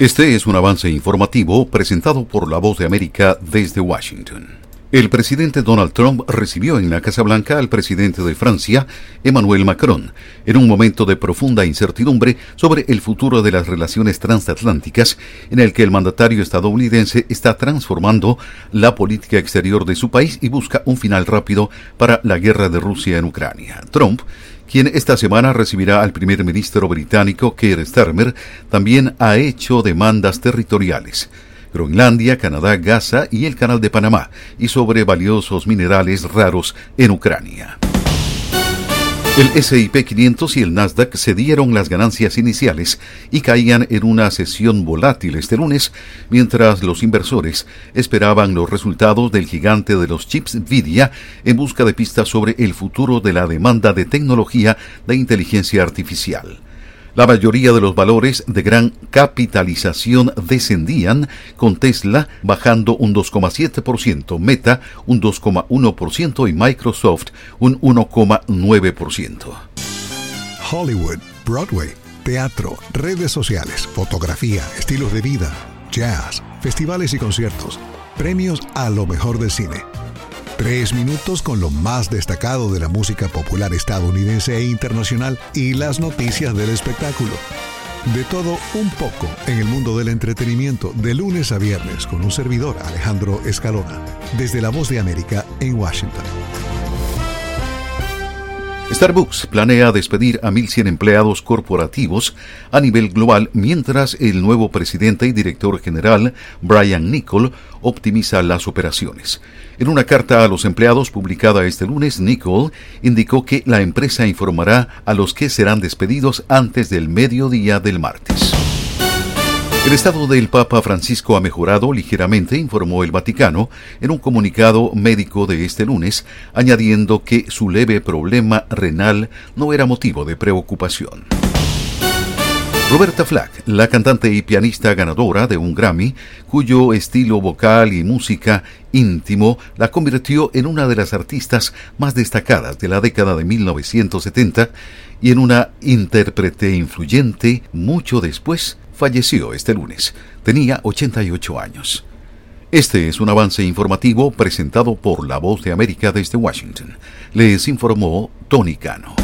Este es un avance informativo presentado por La Voz de América desde Washington. El presidente Donald Trump recibió en la Casa Blanca al presidente de Francia, Emmanuel Macron, en un momento de profunda incertidumbre sobre el futuro de las relaciones transatlánticas, en el que el mandatario estadounidense está transformando la política exterior de su país y busca un final rápido para la guerra de Rusia en Ucrania. Trump, quien esta semana recibirá al primer ministro británico Keir Starmer, también ha hecho demandas territoriales. Groenlandia, Canadá, Gaza y el Canal de Panamá, y sobre valiosos minerales raros en Ucrania. El S&P 500 y el Nasdaq cedieron las ganancias iniciales y caían en una sesión volátil este lunes, mientras los inversores esperaban los resultados del gigante de los chips Nvidia en busca de pistas sobre el futuro de la demanda de tecnología de inteligencia artificial. La mayoría de los valores de gran capitalización descendían, con Tesla bajando un 2,7%, Meta un 2,1% y Microsoft un 1,9%. Hollywood, Broadway, teatro, redes sociales, fotografía, estilos de vida, jazz, festivales y conciertos, premios a lo mejor del cine. 3 minutos con lo más destacado de la música popular estadounidense e internacional y las noticias del espectáculo. De todo un poco en el mundo del entretenimiento, de lunes a viernes, con un servidor, Alejandro Escalona, desde La Voz de América en Washington. Starbucks planea despedir a 1.100 empleados corporativos a nivel global, mientras el nuevo presidente y director general, Brian Niccol, optimiza las operaciones. En una carta a los empleados publicada este lunes, Niccol indicó que la empresa informará a los que serán despedidos antes del mediodía del martes. El estado del Papa Francisco ha mejorado ligeramente, informó el Vaticano en un comunicado médico de este lunes, añadiendo que su leve problema renal no era motivo de preocupación. Roberta Flack, la cantante y pianista ganadora de un Grammy, cuyo estilo vocal y música íntimo la convirtió en una de las artistas más destacadas de la década de 1970 y en una intérprete influyente, mucho después falleció este lunes. Tenía 88 años. Este es un avance informativo presentado por La Voz de América desde Washington. Les informó Tony Cano.